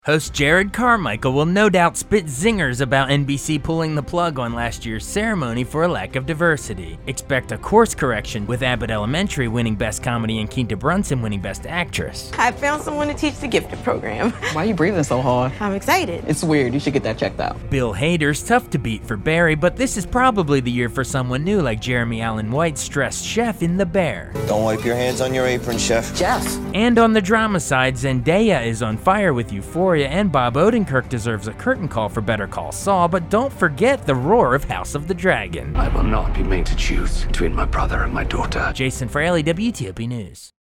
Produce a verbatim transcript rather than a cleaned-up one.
Host Jared Carmichael will no doubt spit zingers about N B C pulling the plug on last year's ceremony for a lack of diversity. Expect a course correction, with Abbott Elementary winning Best Comedy and Quinta Brunson winning Best Actress. I found someone to teach the gifted program. Why are you breathing so hard? I'm excited. It's weird. You should get that checked out. Bill Hader's tough to beat for Barry, but this is probably the year for someone new like Jeremy Allen White, stressed chef in The Bear. Don't wipe your hands on your apron, chef. Jeff. And on the drama side, Zendaya is on fire with Euphoria, and Bob Odenkirk deserves a curtain call for Better Call Saul, but don't forget the roar of House of the Dragon. I will not be made to choose between my brother and my daughter. Jason Fraley, W T O P News.